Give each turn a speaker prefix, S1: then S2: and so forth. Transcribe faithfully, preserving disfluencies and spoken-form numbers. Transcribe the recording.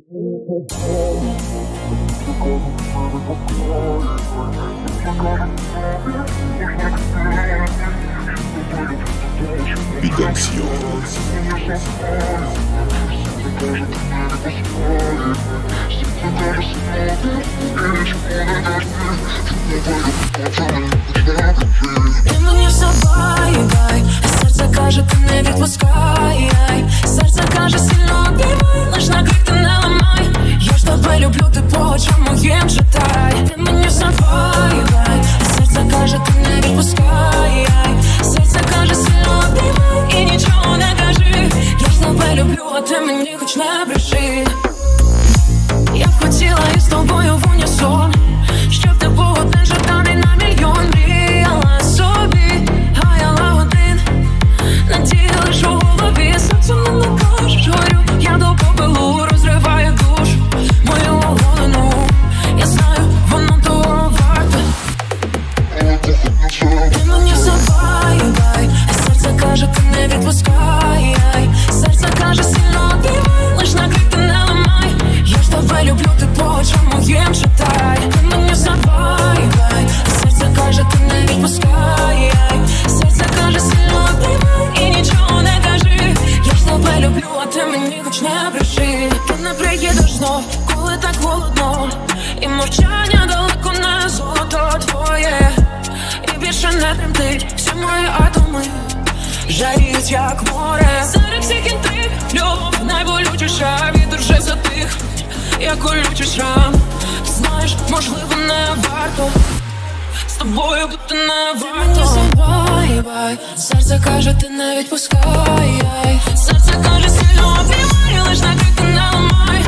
S1: Bigancio.
S2: Ти мені все бай-бай, а серце каже, ти не відпускай. Серце каже, сильно обіймай, лиш на крик ти не ламай. Я ж тебе люблю, ти по очам моїм читай. Ти мені все бай-бай, а серце каже, ти не відпускай. Серце каже, сильно обіймай і нічого не кажи. Я ж тебе люблю, а ти мені хоч не бреши. Я б хотіла із тобою в унісон, щоб ти був один жаданий на мільйон. Мріяла собі, гаяла один, надії лиш у голові. Серцем не накажеш, горю я до попелу, розриваю душу мою оголену. Я знаю, воно того варте. Ти мені все бай-бай, а серце каже, ти не відпускай. Серце каже, сильно обіймай, лиш на крик ти не ламай. Я ж тебе люблю, ти по очам моїм читай. Ти мені все бай-бай, а серце каже, ти не відпускай. Серце каже, сильно обіймай і нічого не кажи. Я ж тебе люблю, а ти мені хоч не бреши. Ти не приїдеш знов, коли так холодно, і мовчання далеко не золото твоє. І більше не тремтить всі мої атоми, жаріють як море. Серед всіх інтриг любов найболючіша, вітер вже затих, як колючий шрам. Знаєш, можливо, не варто з тобою бути не варто. Ти мені все бай-бай, серце каже, ти не відпускай. Серце каже, сильно обіймай, лиш на крик ти не ламай.